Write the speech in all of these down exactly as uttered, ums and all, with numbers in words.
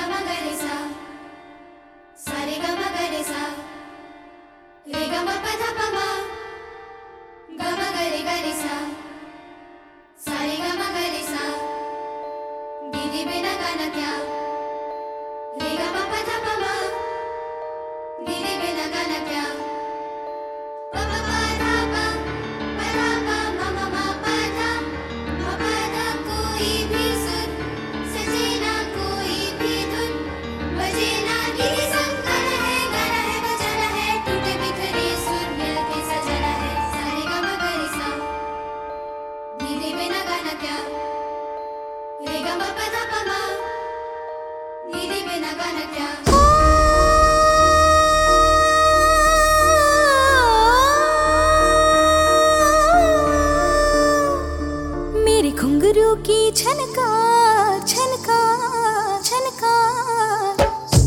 घुंघरू की छनकार छनकार छनकार,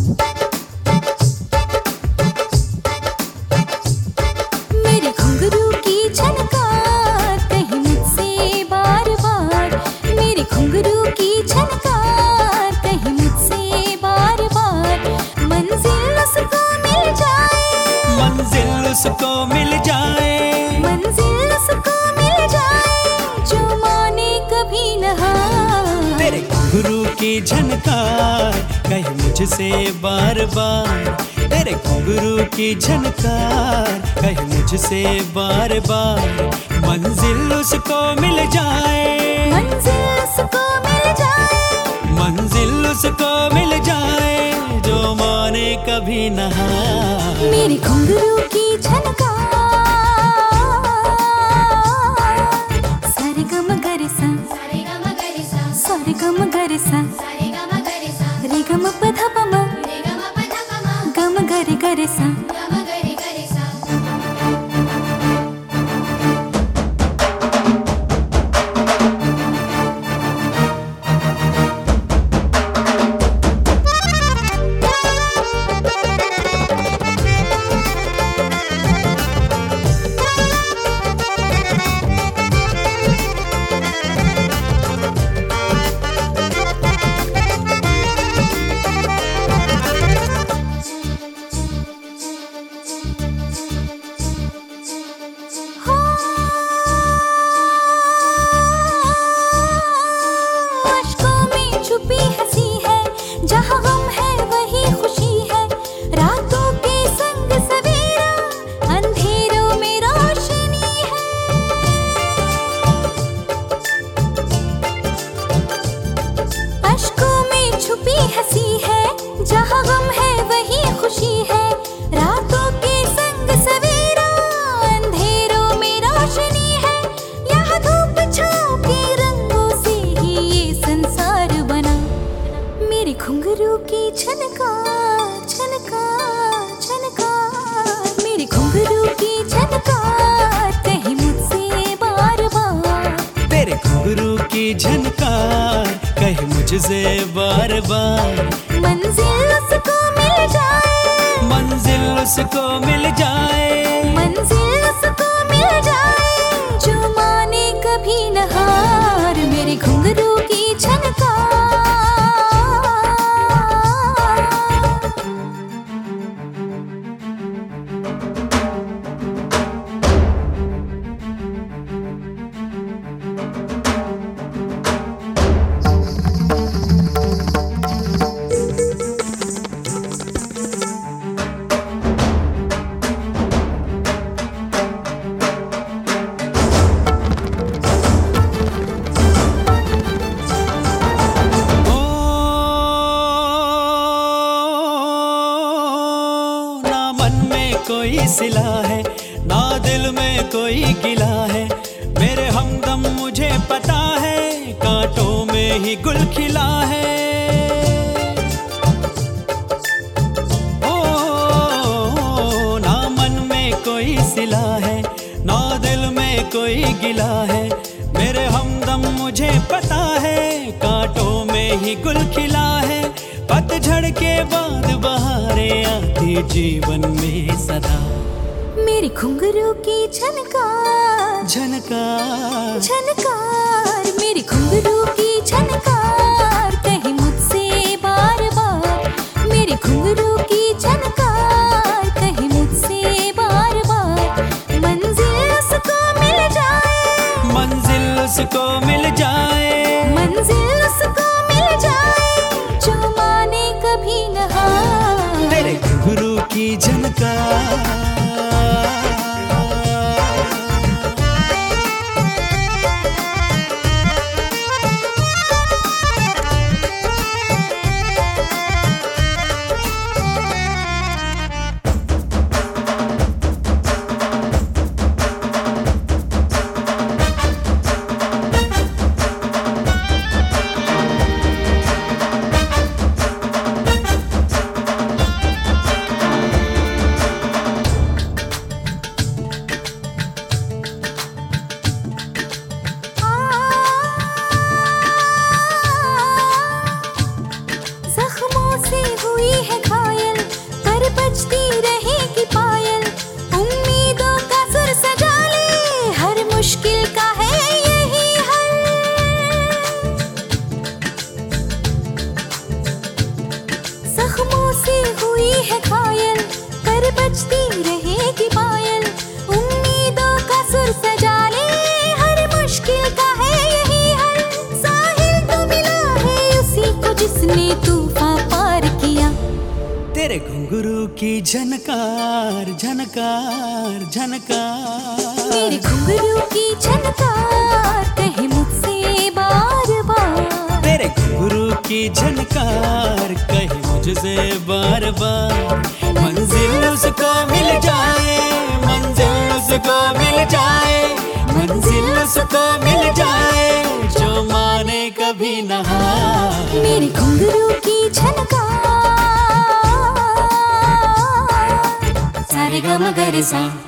मेरे घुंघरू की छनकार कहीं मुझसे बार बार, मेरे घुंघरू की छनकार कहीं मुझसे बार बार, मंजिल उसको मिल जाए, मंजिल उसको मिल जाए, मंजिल उसको मिल जाए जो माने कभी न हार। तेरे घुंघरू की झनकार कहे मुझसे बार बार, तेरे घुंघरू की झनकार कहे मुझसे बार बार, मंजिल उसको मिल जाए, मंजिल उसको मिल जाए, मंजिल उसको मिल जाए जो माने कभी न हार। मेरे घुंघरू की झनकार सारे गम गरे सा, सारे गम गरे सा, सारे गम गरे सा, सारे गम गरे सा, रे गम पधा पमा, रे गम पधा पमा, गम गरे गरे सा, गम गरे गरे सा। जहाँ गम है वही खुशी है, रातों के संग सवेरा, अंधेरों में रोशनी है। अश्कों में छुपी हंसी है, जहाँ गम है वही खुशी है, रातों के संग सवेरा, अंधेरों में रोशनी है। यहाँ धूप छाँव के रंगों से ही ये संसार बना, मेरे घुंघरू की छनकार छनकार छनकार, मेरे घुंघरू की छनकार कहीं मुझसे बार बार, तेरे घुंघरू की झनकार कहे मुझसे बार बार, मंजिल उसको मिल जाए, मंजिल उसको मिल जाए, मंजिल उसको मिल जाए जो माने कभी न हार। मेरे घुंघरू की छनकार कोई सिला है ना दिल में कोई गिला है, मेरे हमदम मुझे पता है कांटों में ही गुल खिला है। ओ, ओ ना मन में कोई सिला है ना दिल में कोई गिला है, मेरे हमदम मुझे पता है कांटों में ही गुल खिला है। पतझड़ के बाद बहारें आती जीवन में सदा, मेरे घुंघरू की झनकार झनकार झनकार, मेरे घुंघरू की झनकार कहीं मुझसे बार बार, हुई है घायल, पर बजती रहेगी पायल। उम्मीदों का सुर सजा ले, हर मुश्किल का है यही हल। जख्मों से हुई है घायल, पर बजती रहेगी पायल। उम्मीदों का सुर सजा ले, हर मुश्किल का है यही हल। साहिल तो मिला है उसी को जिसने तूफान पार किया। तेरे घुंघरू की झनकार झनकार झनकार, मेरे घुंघरू की झनकार कहे मुझसे बार बार। तेरे घुंघरू की झनकार कहे मुझसे बार बार। मंजिल उसको मिल जाए, मंजिल उसको मिल जाए, मंजिल उसको मिल जाए, जो माने कभी न हार। मेरे घुंघरू की झनकार। सारे ग म ग रे सा।